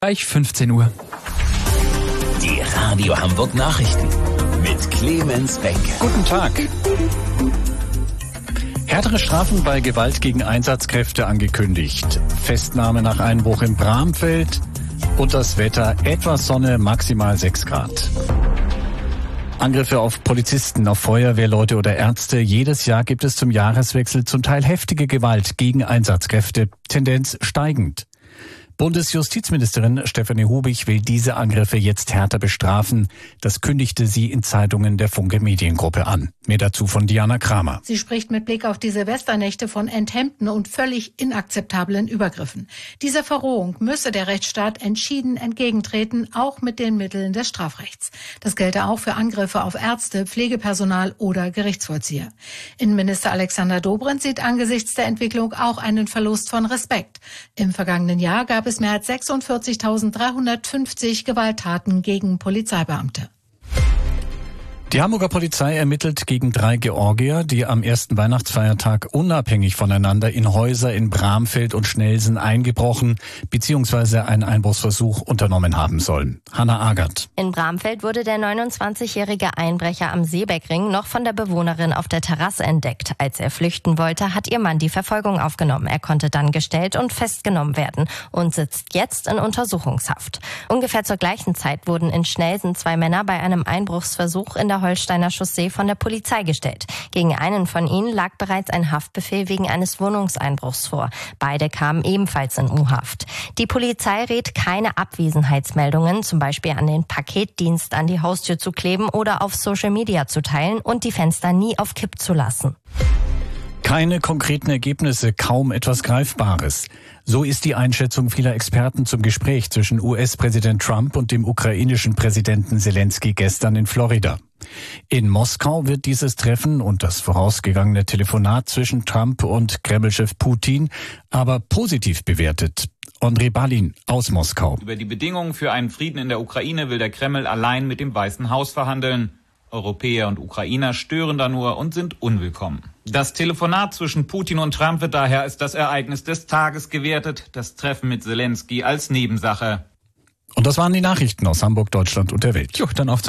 Gleich 15 Uhr. Die Radio Hamburg Nachrichten mit Clemens Beck. Guten Tag. Härtere Strafen bei Gewalt gegen Einsatzkräfte angekündigt. Festnahme nach Einbruch in Bramfeld. Und das Wetter, etwas Sonne, maximal 6 Grad. Angriffe auf Polizisten, auf Feuerwehrleute oder Ärzte. Jedes Jahr gibt es zum Jahreswechsel zum Teil heftige Gewalt gegen Einsatzkräfte. Tendenz steigend. Bundesjustizministerin Stefanie Hubich will diese Angriffe jetzt härter bestrafen. Das kündigte sie in Zeitungen der Funke Mediengruppe an. Mehr dazu von Diana Kramer. Sie spricht mit Blick auf die Silvesternächte von enthemmten und völlig inakzeptablen Übergriffen. Dieser Verrohung müsse der Rechtsstaat entschieden entgegentreten, auch mit den Mitteln des Strafrechts. Das gelte auch für Angriffe auf Ärzte, Pflegepersonal oder Gerichtsvollzieher. Innenminister Alexander Dobrindt sieht angesichts der Entwicklung auch einen Verlust von Respekt. Im vergangenen Jahr gab es mehr als 46.350 Gewalttaten gegen Polizeibeamte. Die Hamburger Polizei ermittelt gegen 3 Georgier, die am ersten Weihnachtsfeiertag unabhängig voneinander in Häuser in Bramfeld und Schnelsen eingebrochen bzw. einen Einbruchsversuch unternommen haben sollen. Hanna Agert. In Bramfeld wurde der 29-jährige Einbrecher am Seebeckring noch von der Bewohnerin auf der Terrasse entdeckt. Als er flüchten wollte, hat ihr Mann die Verfolgung aufgenommen. Er konnte dann gestellt und festgenommen werden und sitzt jetzt in Untersuchungshaft. Ungefähr zur gleichen Zeit wurden in Schnelsen 2 Männer bei einem Einbruchsversuch in der Holsteiner Chaussee von der Polizei gestellt. Gegen einen von ihnen lag bereits ein Haftbefehl wegen eines Wohnungseinbruchs vor. Beide kamen ebenfalls in U-Haft. Die Polizei rät, keine Abwesenheitsmeldungen, zum Beispiel an den Paketdienst an die Haustür zu kleben oder auf Social Media zu teilen und die Fenster nie auf Kipp zu lassen. Keine konkreten Ergebnisse, kaum etwas Greifbares. So ist die Einschätzung vieler Experten zum Gespräch zwischen US-Präsident Trump und dem ukrainischen Präsidenten Zelensky gestern in Florida. In Moskau wird dieses Treffen und das vorausgegangene Telefonat zwischen Trump und Kreml-Chef Putin aber positiv bewertet. Andrei Balin aus Moskau. Über die Bedingungen für einen Frieden in der Ukraine will der Kreml allein mit dem Weißen Haus verhandeln. Europäer und Ukrainer stören da nur und sind unwillkommen. Das Telefonat zwischen Putin und Trump wird daher als das Ereignis des Tages gewertet, das Treffen mit Zelensky als Nebensache. Und das waren die Nachrichten aus Hamburg, Deutschland und der Welt. Dann auf